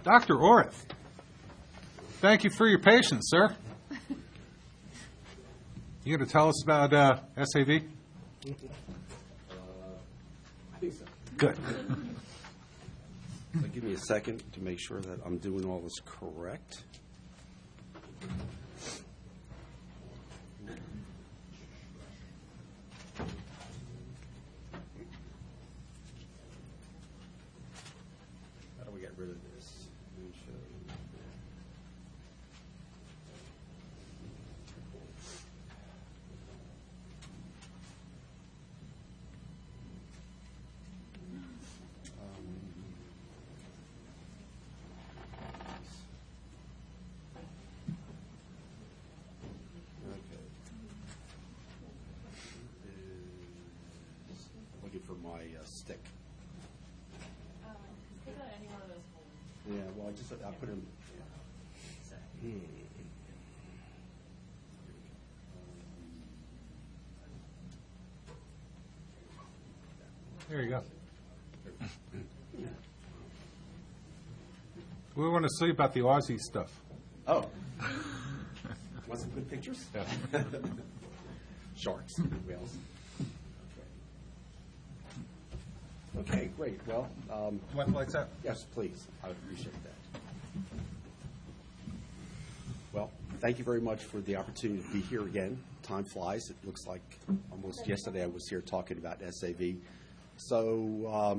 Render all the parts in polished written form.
Dr. Orth, thank you for your patience, sir. You going to tell us about SAV? I think so. Good. So give me a second to make sure that I'm doing all this correct. How do we get rid of this? Looking for my stick. Pick out any one of those holes. Yeah, well, I put him. There you go. We want to see about the Aussie stuff. Oh. Want some good pictures? Yeah. Sharks, whales. Okay, great. Well, What lights out? yes, please. I would appreciate that. Well, thank you very much for the opportunity to be here again. Time flies. It looks like almost yesterday I was here talking about SAV. So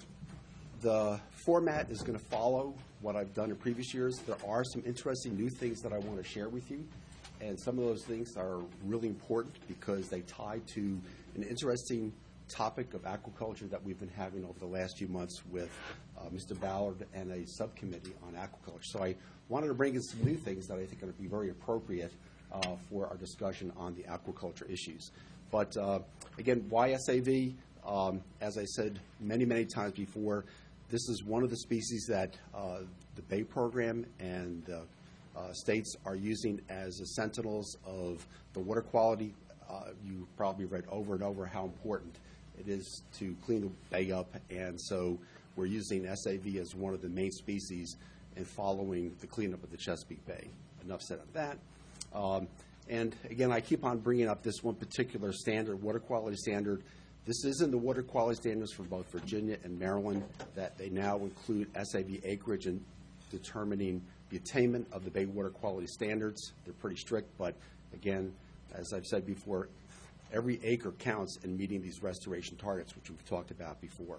the format is going to follow what I've done in previous years. There are some interesting new things that I want to share with you, and some of those things are really important because they tie to an interesting topic of aquaculture that we've been having over the last few months with Mr. Ballard and a subcommittee on aquaculture. So I wanted to bring in some new things that I think are going to be very appropriate for our discussion on the aquaculture issues. But again, why SAV? As I said many, many times before, this is one of the species that the Bay program and states are using as the sentinels of the water quality. You probably read over and over how important it is to clean the bay up, and so we're using SAV as one of the main species in following the cleanup of the Chesapeake Bay. Enough said on that. And again, I keep on bringing up this one particular standard, water quality standard. This is in the water quality standards for both Virginia and Maryland, that they now include SAV acreage in determining the attainment of the Bay water quality standards. They're pretty strict, but again, as I've said before, every acre counts in meeting these restoration targets, which we've talked about before.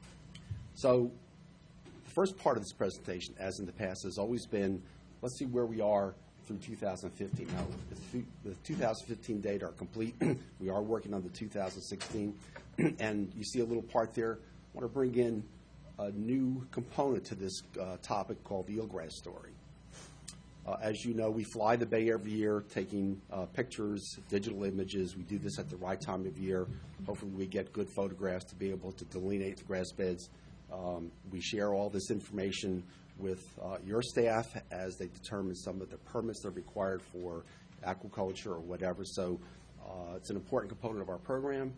So the first part of this presentation, as in the past, has always been, let's see where we are through 2015. Now, the 2015 data are complete. We are working on the 2016. And you see a little part there. I want to bring in a new component to this topic called the eelgrass story. As you know, we fly the bay every year, taking pictures, digital images. We do this at the right time of year. Hopefully we get good photographs to be able to delineate the grass beds. We share all this information with your staff as they determine some of the permits that are required for aquaculture or whatever. So it's an important component of our program.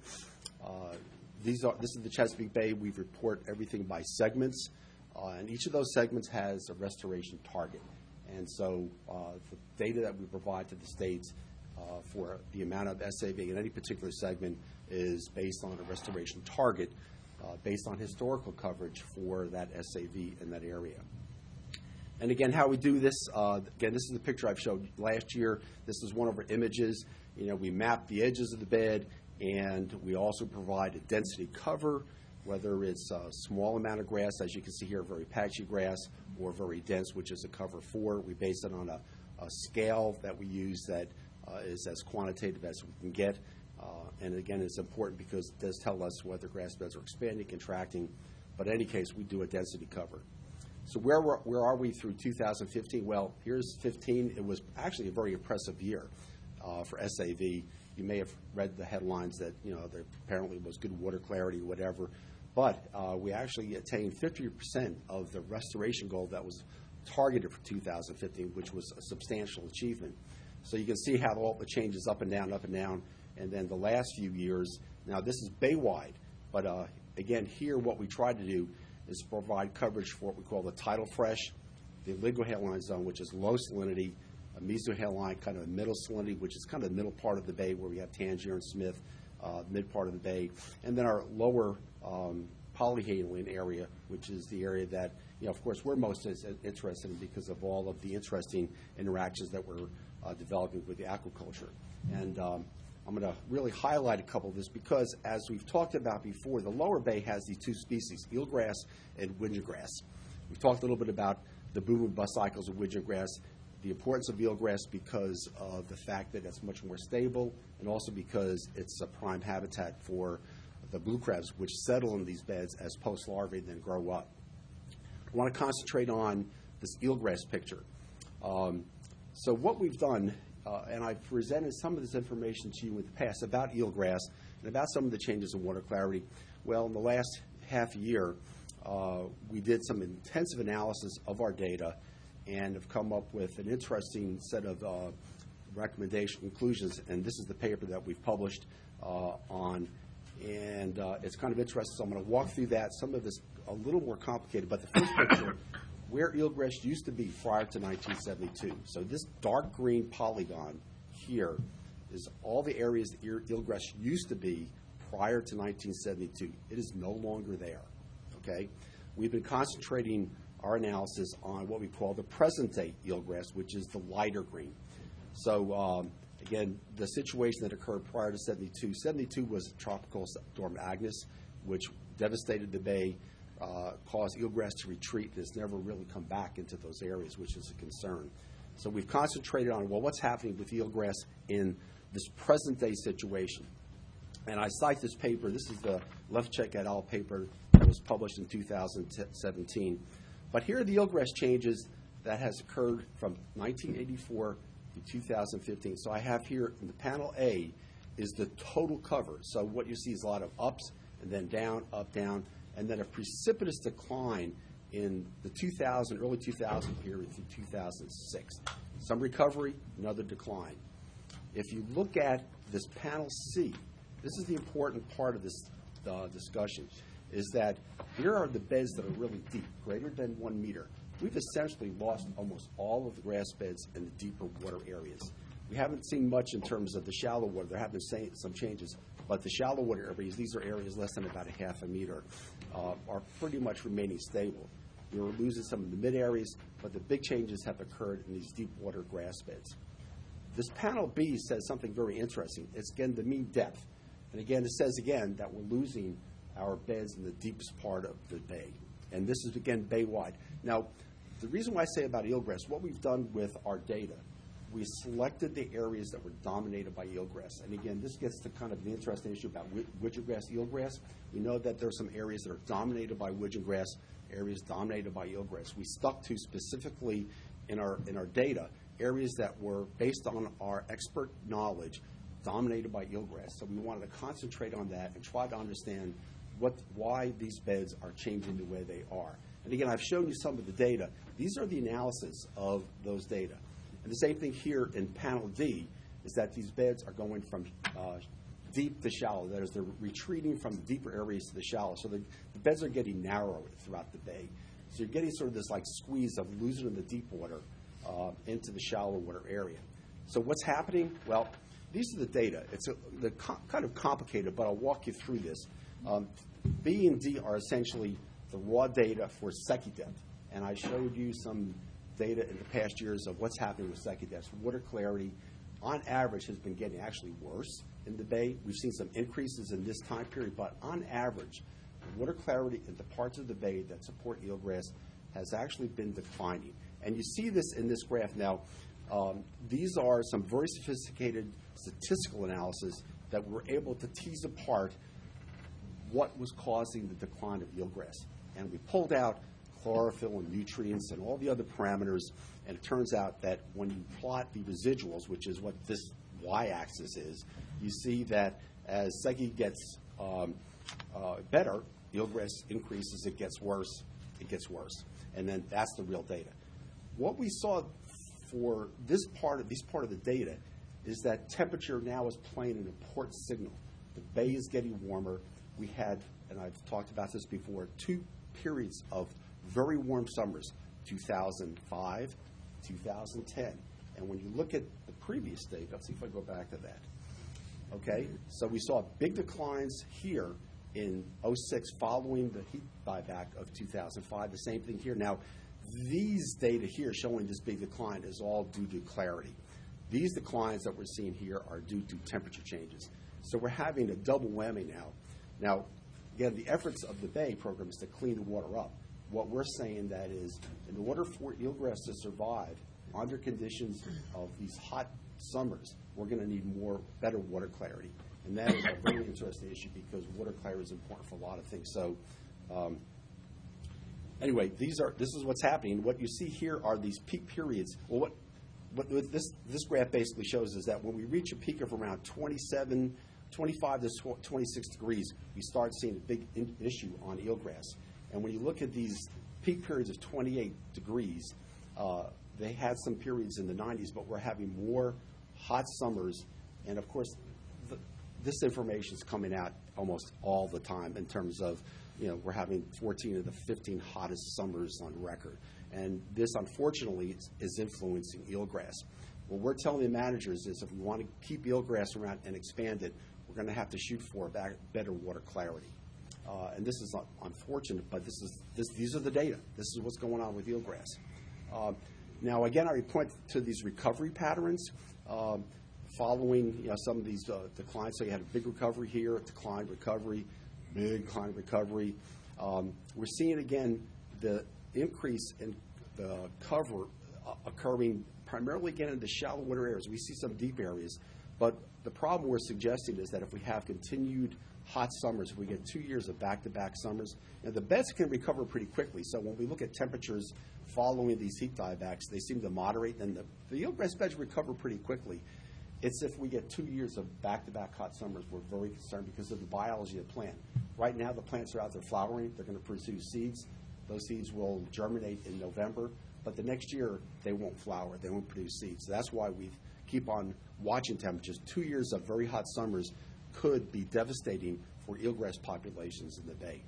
This is the Chesapeake Bay. We report everything by segments, and each of those segments has a restoration target. And so the data that we provide to the states for the amount of SAV in any particular segment is based on a restoration target based on historical coverage for that SAV in that area. And again, how we do this, again, this is the picture I've showed last year. This is one of our images. You know, we map the edges of the bed, and we also provide a density cover, whether it's a small amount of grass, as you can see here, very patchy grass, or very dense, which is a cover 4. We base it on a scale that we use that is as quantitative as we can get. And again, it's important because it does tell us whether grass beds are expanding, contracting. But in any case, we do a density cover. So where are we through 2015? Well, here's 15. It was actually a very impressive year for SAV. You may have read the headlines that, you know, there apparently was good water clarity or whatever. But we actually attained 50% of the restoration goal that was targeted for 2015, which was a substantial achievement. So you can see how all the changes up and down, and then the last few years. Now, this is bay-wide, but again, here what we try to do is provide coverage for what we call the tidal fresh, the oligohaline zone, which is low salinity, a mesohaline, kind of a middle salinity, which is kind of the middle part of the bay where we have Tangier and Smith, mid part of the bay, and then our lower polyhaline area, which is the area that, of course, we're most interested in because of all of the interesting interactions that we're developing with the aquaculture. And I'm going to really highlight a couple of this because, as we've talked about before, the lower bay has these two species, eelgrass and widgeon grass. We've talked a little bit about the boom and bust cycles of widgeon grass, the importance of eelgrass because of the fact that it's much more stable, and also because it's a prime habitat for the blue crabs, which settle in these beds as post-larvae and then grow up. I want to concentrate on this eelgrass picture. So what we've done, and I've presented some of this information to you in the past about eelgrass and about some of the changes in water clarity. Well, in the last half year, we did some intensive analysis of our data and have come up with an interesting set of recommendation conclusions, and this is the paper that we've published on, and it's kind of interesting, so I'm going to walk through that. Some of this a little more complicated, but the first picture, where eelgrass used to be prior to 1972. So this dark green polygon here is all the areas that eelgrass used to be prior to 1972. It is no longer there, okay? We've been concentrating our analysis on what we call the present-day eelgrass, which is the lighter green. So, again, the situation that occurred prior to 72. 72 was Tropical Storm Agnes, which devastated the bay, caused eelgrass to retreat, and has never really come back into those areas, which is a concern. So we've concentrated on, well, what's happening with eelgrass in this present-day situation. And I cite this paper. This is the Levchuk et al. Paper that was published in 2017. But here are the eelgrass changes that has occurred from 1984 to 2015. So I have here in the panel A is the total cover. So what you see is a lot of ups and then down, up, down, and then a precipitous decline in the early 2000 period through 2006. Some recovery, another decline. If you look at this panel C, this is the important part of this discussion, is that here are the beds that are really deep, greater than 1 meter. We've essentially lost almost all of the grass beds in the deeper water areas. We haven't seen much in terms of the shallow water. There have been some changes, but the shallow water areas, these are areas less than about a half a meter, are pretty much remaining stable. We're losing some of the mid areas, but the big changes have occurred in these deep water grass beds. This panel B says something very interesting. It's, again, the mean depth. And, again, it says, again, that we're losing our beds in the deepest part of the bay. And this is, again, bay-wide. Now, the reason why I say about eelgrass, what we've done with our data, we selected the areas that were dominated by eelgrass. And, again, this gets to kind of the interesting issue about widgeon grass, eelgrass. We know that there are some areas that are dominated by widgeon grass, areas dominated by eelgrass. We stuck to specifically in our data areas that were, based on our expert knowledge, dominated by eelgrass. So we wanted to concentrate on that and try to understand why these beds are changing the way they are. And again, I've shown you some of the data. These are the analysis of those data. And the same thing here in panel D is that these beds are going from deep to shallow. That is, they're retreating from the deeper areas to the shallow. So the beds are getting narrower throughout the bay. So you're getting sort of this like squeeze of losing in the deep water into the shallow water area. So what's happening? Well, these are the data. They're kind of complicated, but I'll walk you through this. B and D are essentially the raw data for Secchi depth. And I showed you some data in the past years of what's happening with Secchi depth. Water clarity, on average, has been getting actually worse in the bay. We've seen some increases in this time period, but on average, water clarity in the parts of the bay that support eelgrass has actually been declining. And you see this in this graph now. These are some very sophisticated statistical analysis that we're able to tease apart what was causing the decline of eelgrass. And we pulled out chlorophyll and nutrients and all the other parameters, and it turns out that when you plot the residuals, which is what this y-axis is, you see that as Secchi gets better, eelgrass increases, it gets worse, and then that's the real data. What we saw for this part of the data is that temperature now is playing an important signal. The bay is getting warmer. We had, and I've talked about this before, 2 periods of very warm summers, 2005, 2010. And when you look at the previous date, let's see if I go back to that. Okay, so we saw big declines here in 06 following the heat buyback of 2005. The same thing here. Now, these data here showing this big decline is all due to clarity. These declines that we're seeing here are due to temperature changes. So we're having a double whammy now. Now, again, the efforts of the Bay program is to clean the water up. What we're saying that is, in order for eelgrass to survive under conditions of these hot summers, we're going to need better water clarity. And that is a very interesting issue because water clarity is important for a lot of things. So anyway, this is what's happening. What you see here are these peak periods. Well, what this graph basically shows is that when we reach a peak of around 25 to 26 degrees, we start seeing a big issue on eelgrass. And when you look at these peak periods of 28 degrees, they had some periods in the 90s, but we're having more hot summers. And of course, this information is coming out almost all the time in terms of, we're having 14 of the 15 hottest summers on record. And this, unfortunately, is influencing eelgrass. What we're telling the managers is if we want to keep eelgrass around and expand it, we're going to have to shoot for better water clarity. And this is unfortunate, but these are the data. This is what's going on with eelgrass. Now, again, I point to these recovery patterns following some of these declines. So you had a big recovery here, a decline, recovery, big decline, recovery. We're seeing, again, the increase in the cover occurring primarily, again, in the shallow water areas. We see some deep areas. But the problem we're suggesting is that if we have continued hot summers, if we get 2 years of back-to-back summers, the beds can recover pretty quickly. So when we look at temperatures following these heat diebacks, they seem to moderate, and the eelgrass beds recover pretty quickly. It's if we get 2 years of back-to-back hot summers, we're very concerned because of the biology of the plant. Right now, the plants are out there flowering. They're going to produce seeds. Those seeds will germinate in November, but the next year, they won't flower. They won't produce seeds. So that's why we keep on watching temperatures. 2 years of very hot summers could be devastating for eelgrass populations in the Bay.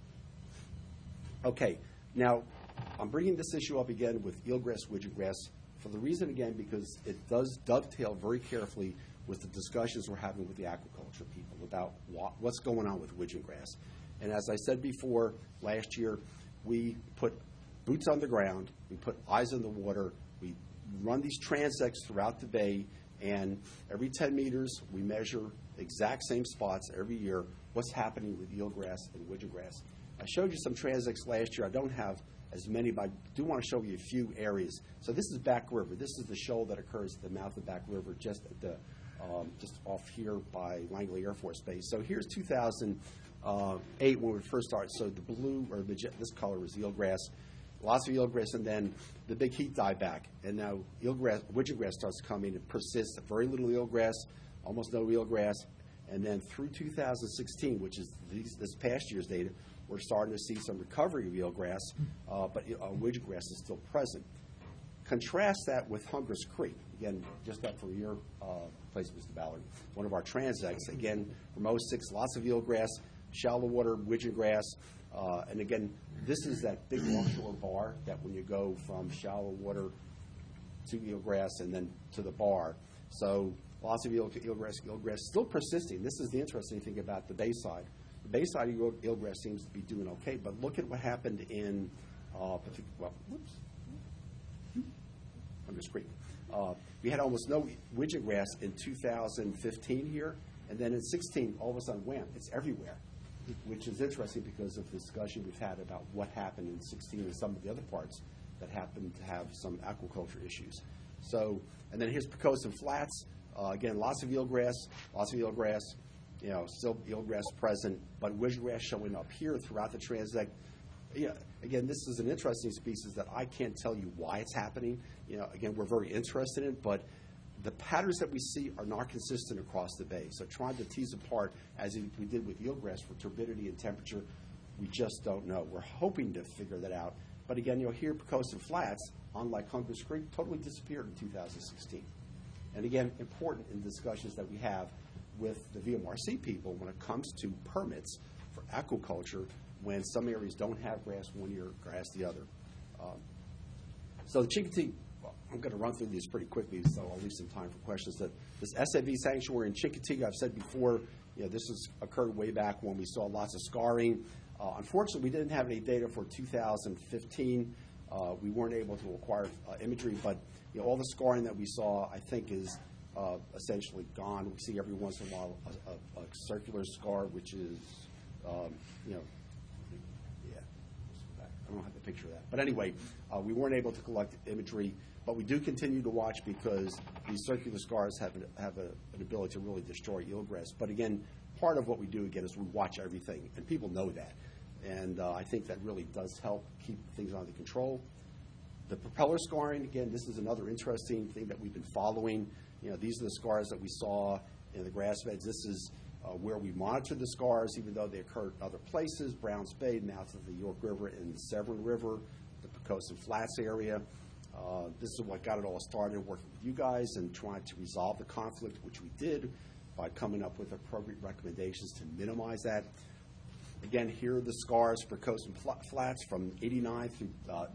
Okay, now I'm bringing this issue up again with eelgrass, widgeongrass for the reason, again, because it does dovetail very carefully with the discussions we're having with the aquaculture people about what's going on with widgeongrass. And as I said before, last year we put boots on the ground, we put eyes in the water, we run these transects throughout the Bay, and every 10 meters we measure exact same spots every year what's happening with eelgrass and widgeongrass. I showed you some transects last year. I don't have as many, but I do want to show you a few areas. So this is Back River. This is the shoal that occurs at the mouth of Back River, just at the just off here by Langley Air Force Base. So here's 2008 when we first started. So the blue, or this color was eelgrass, lots of eelgrass, and then the big heat dieback. And now widgeongrass starts coming. It persists, very little eelgrass, almost no eelgrass. And then through 2016, which is this past year's data, we're starting to see some recovery of eelgrass, but widgeongrass is still present. Contrast that with Hunger's Creek. Again, just that for your place, Mr. Ballard, one of our transects. Again, from 06, lots of eelgrass, shallow water, widgeongrass. And again, this is that big longshore bar that when you go from shallow water to eelgrass and then to the bar. So lots of eelgrass still persisting. This is the interesting thing about the Bayside. The Bayside eelgrass seems to be doing okay, but look at what happened in Hunger's Creek. We had almost no widgeongrass in 2015 here, and then in 16, all of a sudden, wham, it's everywhere, which is interesting because of the discussion we've had about what happened in 16 and some of the other parts that happened to have some aquaculture issues. So, and then here's Poquoson Flats. Again, lots of eelgrass, still eelgrass present, but widgeongrass showing up here throughout the transect. Again, this is an interesting species that I can't tell you why it's happening. Again, we're very interested in it, but the patterns that we see are not consistent across the Bay. So trying to tease apart, as we did with eelgrass for turbidity and temperature, we just don't know. We're hoping to figure that out. But again, here Poquoson Flats, unlike Hunger's Creek, totally disappeared in 2016. And again, important in discussions that we have with the VMRC people when it comes to permits for aquaculture when some areas don't have grass one year, grass the other. So the Chincoteague, well, I'm going to run through these pretty quickly, so I'll leave some time for questions. This SAV sanctuary in Chincoteague, I've said before, this has occurred way back when we saw lots of scarring. Unfortunately, we didn't have any data for 2015. We weren't able to acquire imagery, but all the scarring that we saw, I think, is essentially gone. We see every once in a while a circular scar, which is, yeah. I don't have a picture of that. But anyway, we weren't able to collect imagery, but we do continue to watch because these circular scars have an ability to really destroy eelgrass. But again, part of what we do, again, is we watch everything, and people know that. And I think that really does help keep things under control. The propeller scarring, again, this is another interesting thing that we've been following. These are the scars that we saw in the grass beds. This is where we monitor the scars, even though they occurred in other places, Browns Bay, mouth of the York River, and the Severn River, the Poquoson Flats area. This is what got it all started, working with you guys and trying to resolve the conflict, which we did by coming up with appropriate recommendations to minimize that. Again, here are the scars for Poquoson Flats from '89 through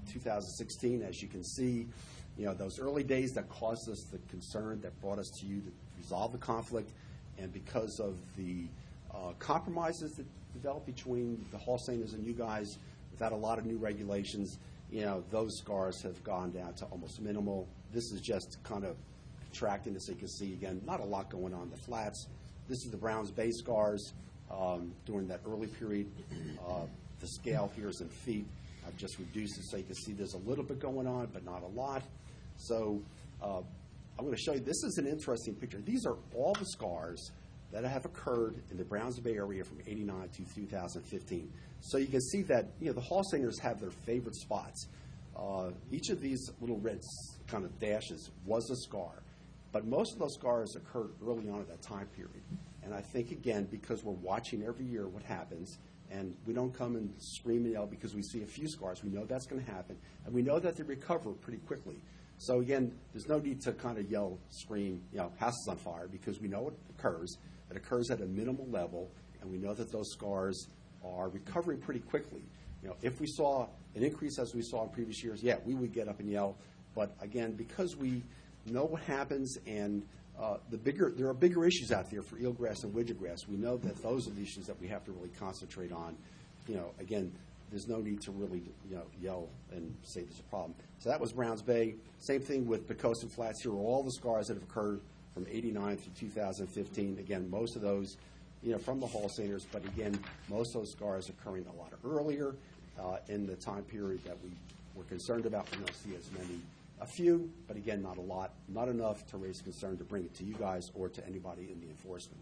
2016. As you can see, those early days that caused us the concern that brought us to you to resolve the conflict. And because of the compromises that developed between the wholesalers and you guys, without a lot of new regulations, those scars have gone down to almost minimal. This is just kind of contracting, as you can see. Again, not a lot going on in the flats. This is the Browns Bay scars during that early period. The scale here is in feet. I've just reduced it so you can see there's a little bit going on, but not a lot. So I'm going to show you, this is an interesting picture. These are all the scars that have occurred in the Browns Bay area from '89 to 2015. So you can see that the wholesalers have their favorite spots. Each of these little red kind of dashes was a scar, but most of those scars occurred early on at that time period. And I think, again, because we're watching every year what happens, and we don't come and scream and yell because we see a few scars. We know that's going to happen, and we know that they recover pretty quickly. So again, there's no need to kind of yell, scream, house is on fire, because we know it occurs. It occurs at a minimal level, and we know that those scars are recovering pretty quickly. If we saw an increase as we saw in previous years, yeah, we would get up and yell. But again, because we know what happens, and there are bigger issues out there for eelgrass and widgeongrass. We know that those are the issues that we have to really concentrate on. Again, there's no need to really yell and say there's a problem. So that was Browns Bay. Same thing with Poquoson Flats. Here are all the scars that have occurred from '89 through 2015. Again, most of those from the wholesalers, but again, most of those scars occurring a lot earlier in the time period that we were concerned about. We don't see as many, a few, but again, not a lot, not enough to raise concern to bring it to you guys or to anybody in the enforcement.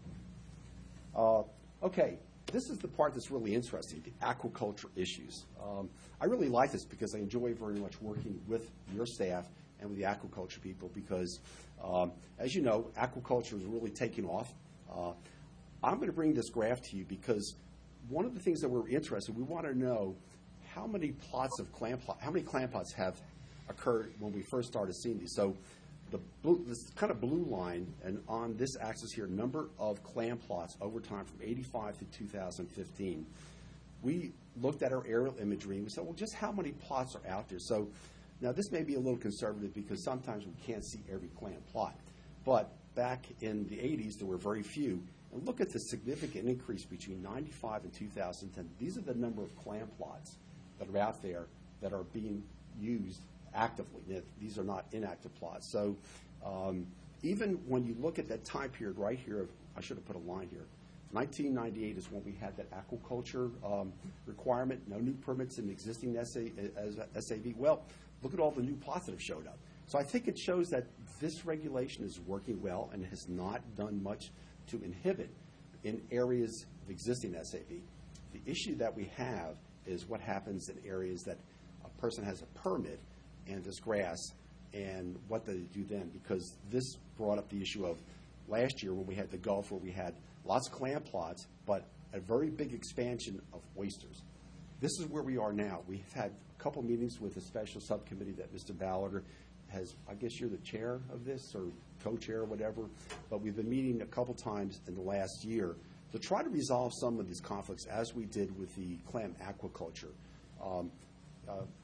Okay. This is the part that's really interesting, the aquaculture issues. I really like this because I enjoy very much working with your staff and with the aquaculture people because, as you know, aquaculture is really taking off. I'm going to bring this graph to you because one of the things that we're interested in, we want to know how many clam plots have occurred when we first started seeing these. So this kind of blue line, and on this axis here, number of clam plots over time from '85 to 2015. We looked at our aerial imagery and we said, well, just how many plots are out there? So now this may be a little conservative because sometimes we can't see every clam plot. But back in the 80s, there were very few. And look at the significant increase between '95 and 2010. These are the number of clam plots that are out there that are being used actively. These are not inactive plots. So even when you look at that time period right here, I should have put a line here. 1998 is when we had that aquaculture requirement, no new permits in existing SAV. Well, look at all the new plots that have showed up. So I think it shows that this regulation is working well and has not done much to inhibit in areas of existing SAV. The issue that we have is what happens in areas that a person has a permit and this grass, and what they do then, because this brought up the issue of last year when we had the Gulf where we had lots of clam plots, but a very big expansion of oysters. This is where we are now. We've had a couple meetings with a special subcommittee that Mr. Ballard has, I guess you're the chair of this or co-chair or whatever, but we've been meeting a couple times in the last year to try to resolve some of these conflicts as we did with the clam aquaculture.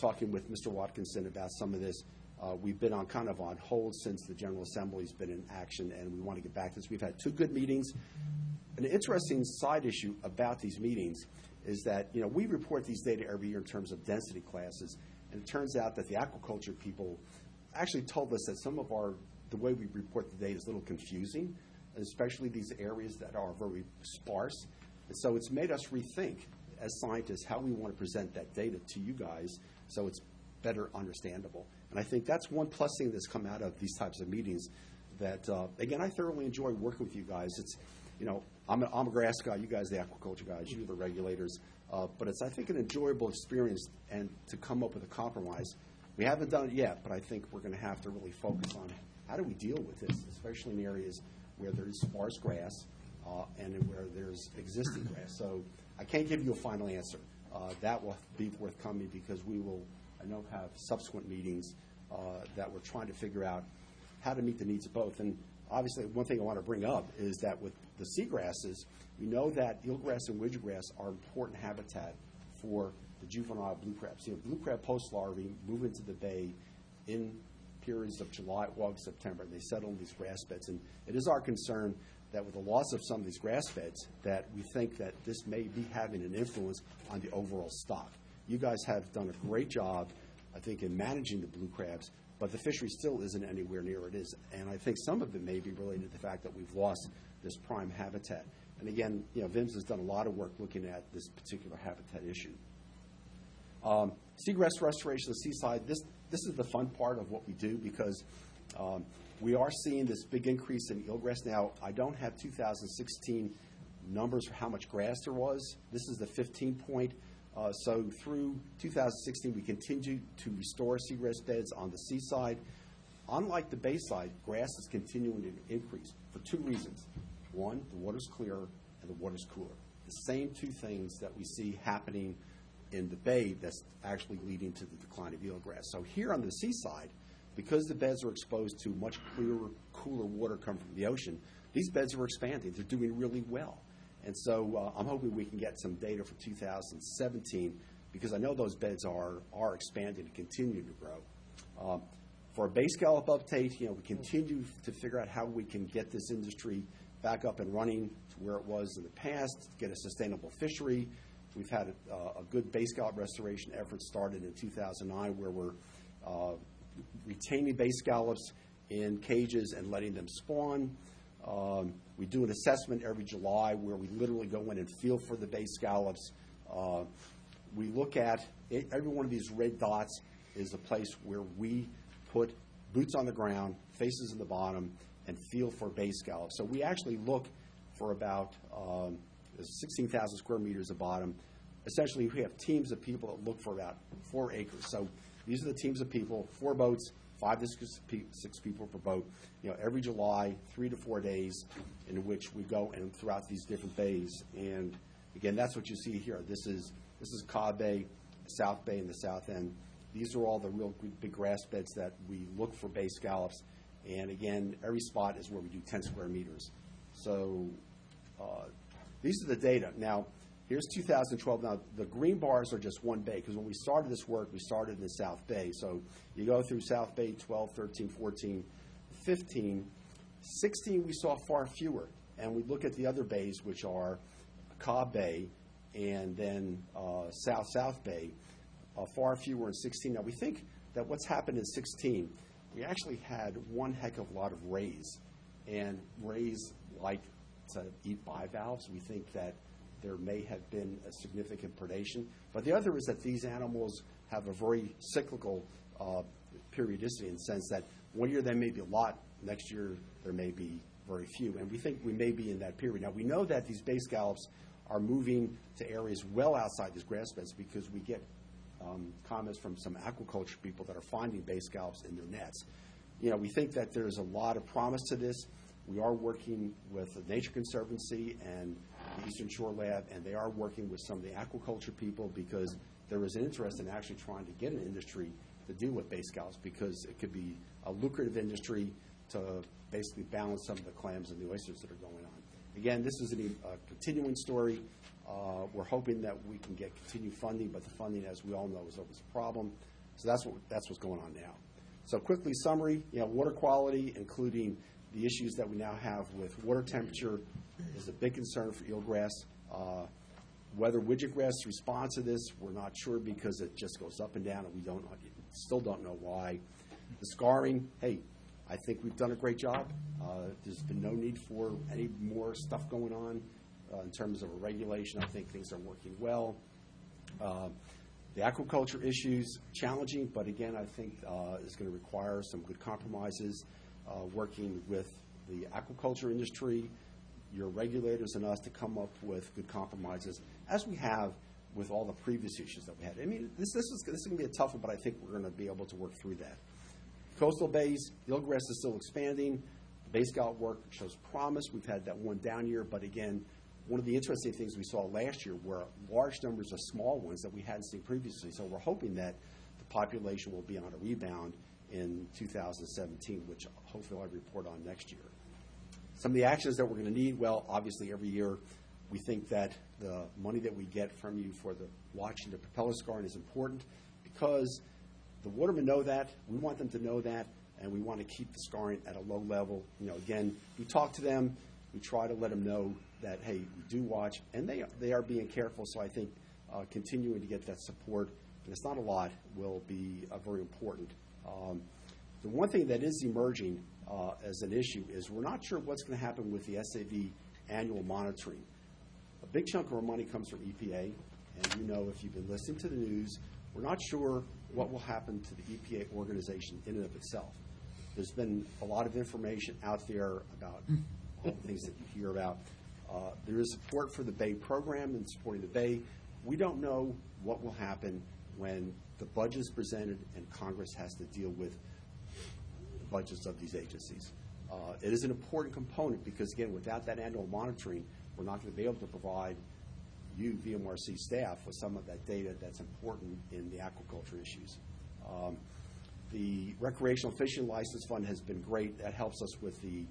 talking with Mr. Watkinson about some of this. We've been on hold since the General Assembly's been in action, and we want to get back to this. We've had 2 good meetings. An interesting side issue about these meetings is that, we report these data every year in terms of density classes, and it turns out that the aquaculture people actually told us that the way we report the data is a little confusing, especially these areas that are very sparse. And so it's made us rethink, as scientists, how we want to present that data to you guys so it's better understandable. And I think that's one plus thing that's come out of these types of meetings that, again, I thoroughly enjoy working with you guys. It's, I'm a grass guy, you guys the aquaculture guys, you the regulators, but it's, I think, an enjoyable experience and to come up with a compromise. We haven't done it yet, but I think we're going to have to really focus on how do we deal with this, especially in areas where there's sparse grass and where there's existing grass. So I can't give you a final answer. That will be forthcoming because we will, I know, have subsequent meetings that we're trying to figure out how to meet the needs of both. And obviously, one thing I want to bring up is that with the seagrasses, we know that eelgrass and widgegrass are important habitat for the juvenile blue crabs. Blue crab post-larvae move into the bay in periods of July, August, September, and they settle in these grass beds. And it is our concern that with the loss of some of these grass beds, that we think that this may be having an influence on the overall stock. You guys have done a great job, I think, in managing the blue crabs, but the fishery still isn't anywhere near it is. And I think some of it may be related to the fact that we've lost this prime habitat. And again, VIMS has done a lot of work looking at this particular habitat issue. Seagrass restoration of the seaside, this is the fun part of what we do because we are seeing this big increase in eelgrass. Now, I don't have 2016 numbers for how much grass there was. This is the 15 point. So through 2016, we continue to restore seagrass beds on the seaside. Unlike the bayside, grass is continuing to increase for 2 reasons. One, the water's clearer and the water's cooler. The same 2 things that we see happening in the bay that's actually leading to the decline of eelgrass. So here on the seaside, because the beds are exposed to much clearer, cooler water coming from the ocean, these beds are expanding. They're doing really well. And so I'm hoping we can get some data for 2017 because I know those beds are expanding and continue to grow. For a bay scallop update, we continue to figure out how we can get this industry back up and running to where it was in the past, get a sustainable fishery. We've had a good bay scallop restoration effort started in 2009 where we're retaining bay scallops in cages and letting them spawn. We do an assessment every July where we literally go in and feel for the bay scallops. We look at every one of these red dots is a place where we put boots on the ground, faces in the bottom, and feel for bay scallops. So we actually look for about 16,000 square meters of bottom. Essentially, we have teams of people that look for about 4 acres. So these are the teams of people, 4 boats, 5 to 6 people per boat. Every July, 3 to 4 days, in which we go and throughout these different bays. And again, that's what you see here. This is Cobb Bay, South Bay, and the South End. These are all the real big grass beds that we look for bay scallops. And again, every spot is where we do 10 square meters. So these are the data. Now, here's 2012. Now, the green bars are just one bay, because when we started this work, we started in the South Bay. So you go through South Bay 12, 13, 14, 15. 16, we saw far fewer. And we look at the other bays, which are Cobb Bay and then South Bay, far fewer in 16. Now, we think that what's happened in 16, we actually had one heck of a lot of rays. And rays like to eat bivalves. We think that there may have been a significant predation. But the other is that these animals have a very cyclical periodicity in the sense that one year there may be a lot, next year there may be very few. And we think we may be in that period. Now, we know that these bay scallops are moving to areas well outside these grass beds because we get comments from some aquaculture people that are finding bay scallops in their nets. We think that there's a lot of promise to this. We are working with the Nature Conservancy and the Eastern Shore Lab, and they are working with some of the aquaculture people because there is an interest in actually trying to get an industry to deal with bay scallops because it could be a lucrative industry to basically balance some of the clams and the oysters that are going on. Again, this is a continuing story. We're hoping that we can get continued funding, but the funding, as we all know, is always a problem. So that's what's going on now. So quickly, summary, water quality, including the issues that we now have with water temperature, is a big concern for eelgrass. Whether widgetgrass responds to this, we're not sure because it just goes up and down, and we still don't know why. The scarring, hey, I think we've done a great job. There's been no need for any more stuff going on in terms of a regulation. I think things are working well. The aquaculture issues, challenging, but again, I think is going to require some good compromises, working with the aquaculture industry, your regulators, and us to come up with good compromises, as we have with all the previous issues that we had. I mean, this is going to be a tough one, but I think we're going to be able to work through that. Coastal bays, eelgrass is still expanding. The Bay Scout work shows promise. We've had that one down year, but again, one of the interesting things we saw last year were large numbers of small ones that we hadn't seen previously. So we're hoping that the population will be on a rebound in 2017, which hopefully I'll report on next year. Some of the actions that we're going to need, well, obviously every year we think that the money that we get from you for the watching the propeller scarring is important because the watermen know that, we want them to know that, and we want to keep the scarring at a low level. Again, we talk to them, we try to let them know that, hey, we do watch, and they are being careful, so I think continuing to get that support, and it's not a lot, will be very important. The one thing that is emerging as an issue is we're not sure what's going to happen with the SAV annual monitoring. A big chunk of our money comes from EPA, and if you've been listening to the news, we're not sure what will happen to the EPA organization in and of itself. There's been a lot of information out there about all the things that you hear about. There is support for the Bay program and supporting the Bay. We don't know what will happen when the budget is presented and Congress has to deal with the budgets of these agencies. It is an important component because, again, without that annual monitoring, we're not going to be able to provide you, VMRC staff, with some of that data that's important in the aquaculture issues. The Recreational Fishing License Fund has been great. That helps us with the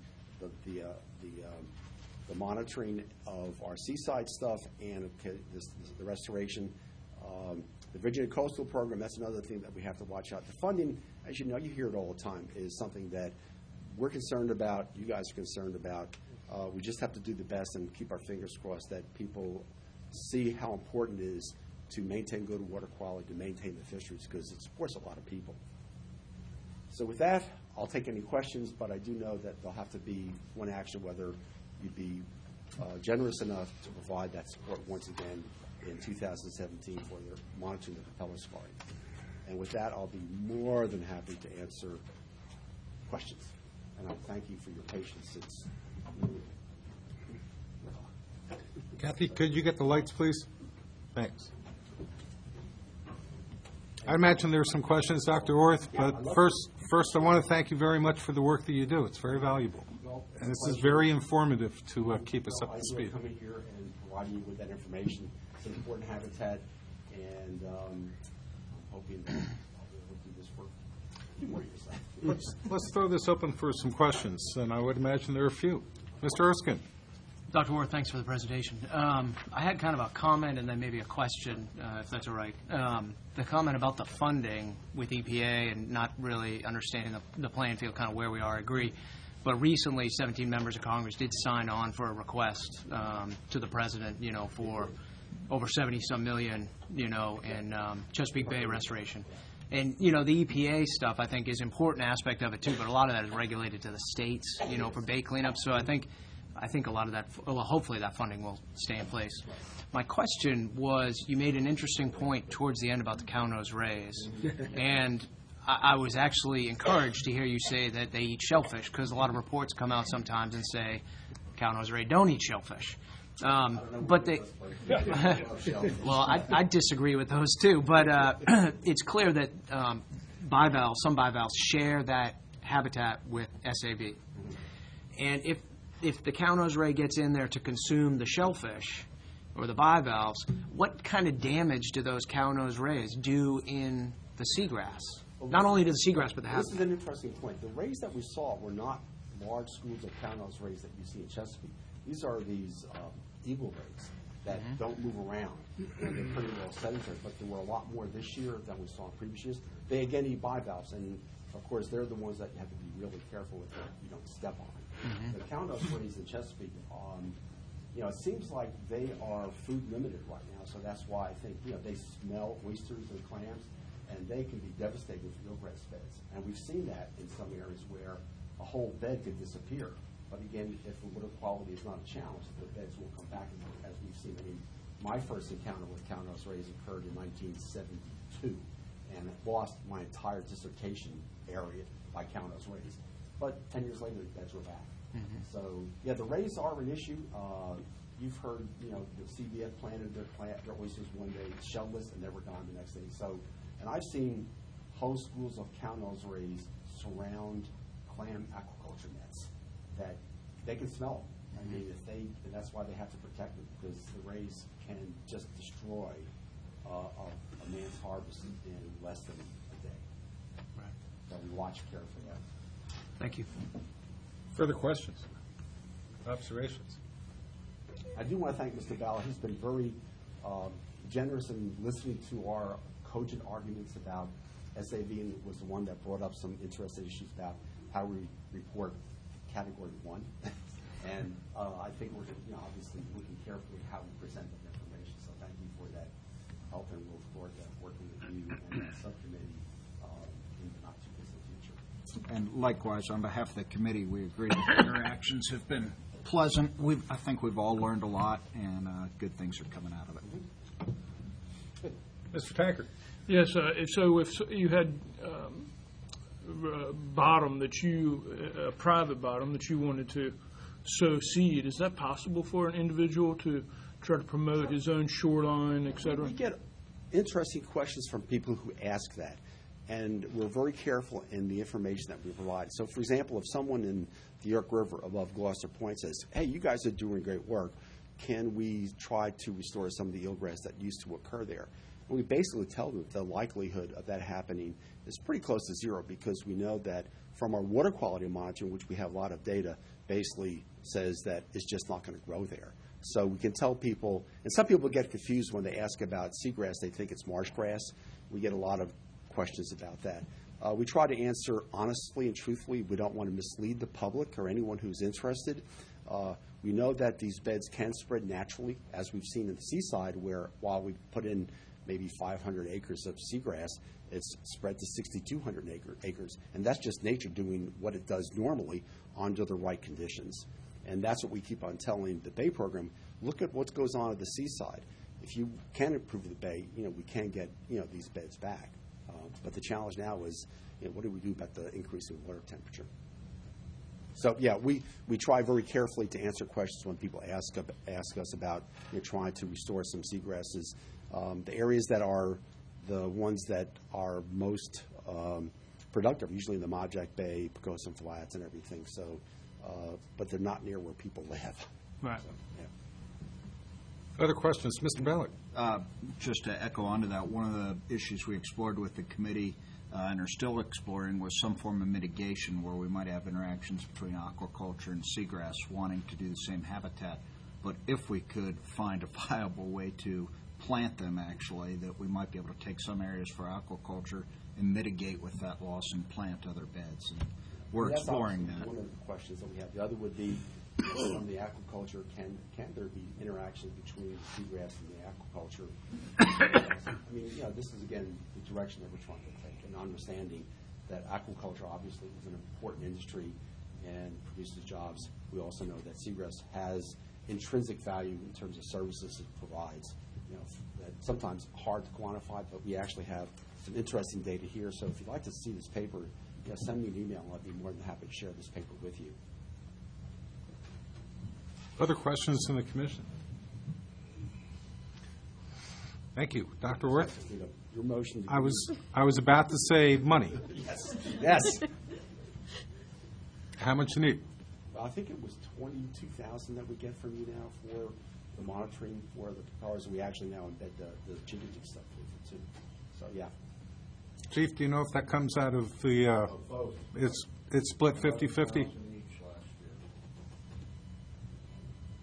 monitoring of our seaside stuff and the restoration. The Virginia Coastal Program, that's another thing that we have to watch out. The funding, as you know, you hear it all the time, is something that we're concerned about, you guys are concerned about. We just have to do the best and keep our fingers crossed that people see how important it is to maintain good water quality, to maintain the fisheries, because it supports a lot of people. So with that, I'll take any questions, but I do know that there'll have to be one action, whether you'd be generous enough to provide that support once again in 2017 for the monitoring the propeller scarring. And with that, I'll be more than happy to answer questions. And I thank you for your patience. Kathy, could you get the lights, please? Thanks. I imagine there's some questions, Dr. Orth, but first I want to thank you very much for the work that you do. It's very valuable. And this is very informative to keep us up to speed. I coming here and providing you with that information. It's an important habitat, and I'm hoping that I'll be able to do this for a few more years. Let's throw this open for some questions, and I would imagine there are a few. Mr. Erskine. Dr. Orr, thanks for the presentation. I had kind of a comment and then maybe a question, if that's all right. The comment about the funding with EPA and not really understanding the playing field, kind of where we are, I agree. But recently, 17 members of Congress did sign on for a request to the president, for over 70-some million, in Chesapeake Bay restoration. And, the EPA stuff, I think, is an important aspect of it, too, but a lot of that is regulated to the states, for bay cleanup. So I think a lot of that, well, hopefully that funding will stay in place. My question was, you made an interesting point towards the end about the cow-nose rays. And I was actually encouraged to hear you say that they eat shellfish, because a lot of reports come out sometimes and say cow-nose ray don't eat shellfish. But they, well, I disagree with those too. But it's clear that some bivalves share that habitat with SAV. And if the cow-nose ray gets in there to consume the shellfish or the bivalves, what kind of damage do those cow-nose rays do in the seagrass? Not only to the seagrass, but the habitat. This is an interesting point. The rays that we saw were not large schools of cow-nose rays that you see in Chesapeake. These are these eagle rays that don't move around, and they're pretty well sedentary, but there were a lot more this year than we saw in previous years. They again eat bivalves, and of course they're the ones that you have to be really careful with that you don't step on. The cow-nose rays in Chesapeake, it seems like they are food limited right now, so that's why I think they smell oysters and clams, and they can be devastating for eelgrass beds. And we've seen that in some areas where a whole bed could disappear. But again, if the water quality is not a challenge, the beds will come back, as we've seen. I mean, my first encounter with cow-nose rays occurred in 1972, and I lost my entire dissertation area by cow-nose rays. But 10 years later, the beds were back. So, yeah, the rays are an issue. You've heard, the CBF planted their oysters one day, shellless, and they were gone the next day. So, and I've seen whole schools of cow-nose rays surround clam aquaculture nets that they can smell them. I mean, and that's why they have to protect them, because the rays can just destroy a man's harvest in less than a day. Right. So we watch carefully. Thank you. Further questions? Observations? I do want to thank Mr. Ballard. He's been very generous in listening to our cogent arguments about SAV, and was the one that brought up some interesting issues about how we report Category 1. And I think we're obviously looking carefully at how we present that information. So thank you for that help, and we'll look forward to working with you and that subcommittee in the not-too-distant future. And likewise, on behalf of the committee, we agree that the interactions have been pleasant. I think we've all learned a lot, and good things are coming out of it. Mr. Tankard? Yes, so if you had bottom that a private bottom that you wanted to sow seed, is that possible for an individual to try to promote his own shoreline, et cetera? We get interesting questions from people who ask that, and we're very careful in the information that we provide. So, for example, if someone in the York River above Gloucester Point says, hey, you guys are doing great work, can we try to restore some of the eelgrass that used to occur there? And we basically tell them the likelihood of that happening is pretty close to zero, because we know that from our water quality monitoring, which we have a lot of data, basically says that it's just not going to grow there. So we can tell people, and some people get confused when they ask about seagrass, they think it's marsh grass. We get a lot of questions about that. We try to answer honestly and truthfully. We don't want to mislead the public or anyone who's interested. We know that these beds can spread naturally, as we've seen in the seaside, where while we put in maybe 500 acres of seagrass, it's spread to 6,200 acres. And that's just nature doing what it does normally under the right conditions. And that's what we keep on telling the Bay program. Look at what goes on at the seaside. If you can improve the Bay, we can get, these beds back. But the challenge now is, what do we do about the increase in water temperature? So, yeah, we try very carefully to answer questions when people ask us about trying to restore some seagrasses. The areas that are the ones that are most productive, usually in the Majak Bay, Poquoson Flats and everything. So, but they're not near where people live. Right. So, yeah. Other questions? Mr. Ballard? Just to echo onto that, one of the issues we explored with the committee and are still exploring was some form of mitigation where we might have interactions between aquaculture and seagrass wanting to do the same habitat. But if we could find a viable way to plant them, actually, that we might be able to take some areas for aquaculture and mitigate with that loss and plant other beds. And we're exploring that. One of the questions that we have. The other would be, from the aquaculture, can there be interaction between seagrass and the aquaculture? I mean, this is, again, the direction that we're trying to take, and understanding that aquaculture obviously is an important industry and produces jobs. We also know that seagrass has intrinsic value in terms of services it provides. That's sometimes hard to quantify, but we actually have some interesting data here. So if you'd like to see this paper, send me an email, and I'd be more than happy to share this paper with you. Other questions from the commission? Thank you. Dr. Worth? Your motion. I was about to say money. Yes. Yes. How much you need? I think it was $22,000 that we get from you now for the monitoring for the propellers. We actually now embed the jiggy stuff with it too. So yeah. Chief, do you know if that comes out of the? It's split 50-50.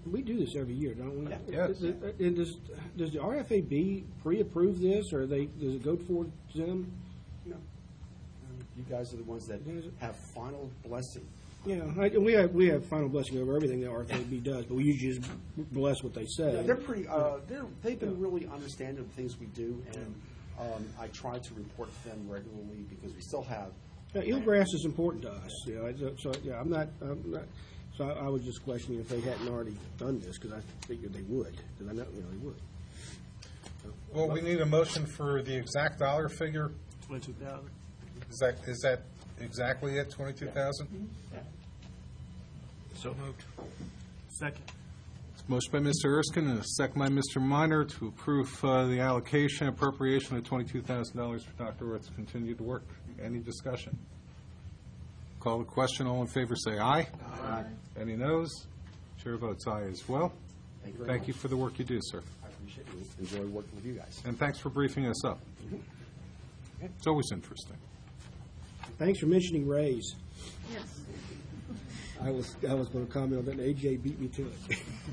We do this every year, don't we? Yeah. Yes. And does the RFAB pre-approve this, or does it go towards them? No. You guys are the ones that have final blessing. Yeah, we have final blessing over everything that RFAB does, but we usually just bless what they say. Yeah, they're pretty. They've been really understanding of the things we do, and I try to report to them regularly because we still have. Eelgrass is important to us. I'm not. So I was just questioning if they hadn't already done this, because I figured they would, because I know they would. Well, we need a motion for the exact dollar figure. 22,000. Is that exactly it, 22,000? So moved. Second. Motion by Mr. Erskine and a second by Mr. Minor to approve the allocation appropriation of $22,000 for Dr. Orth's continued work. Any discussion? Call the question. All in favor say aye. Aye. Any noes? Chair votes aye as well. Thank you for the work you do, sir. I appreciate it. Enjoy working with you guys. And thanks for briefing us up. It's always interesting. Thanks for mentioning Rays. Yes. I was going to comment on that, and AJ beat me to it.